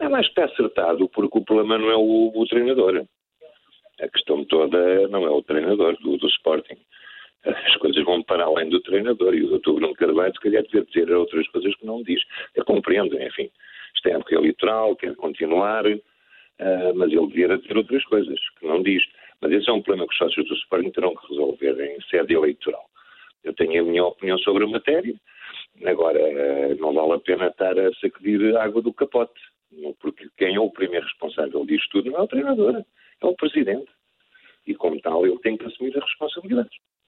mais que está acertado, porque o problema não é o treinador. A questão toda não é o treinador do Sporting. As coisas vão para além do treinador, e o Dr. Bruno Carvalho se calhar deve dizer outras coisas que não diz. Eu compreendo, enfim, isto é época eleitoral, quer continuar, mas ele devia dizer outras coisas que não diz. Mas esse é um problema que os sócios do Sporting terão que resolver em sede eleitoral. Eu tenho a minha opinião sobre a matéria, agora não vale a pena estar a sacudir a água do capote, porque quem é o primeiro responsável disto tudo não é o treinador, é o presidente. E como tal ele tem que assumir as responsabilidades.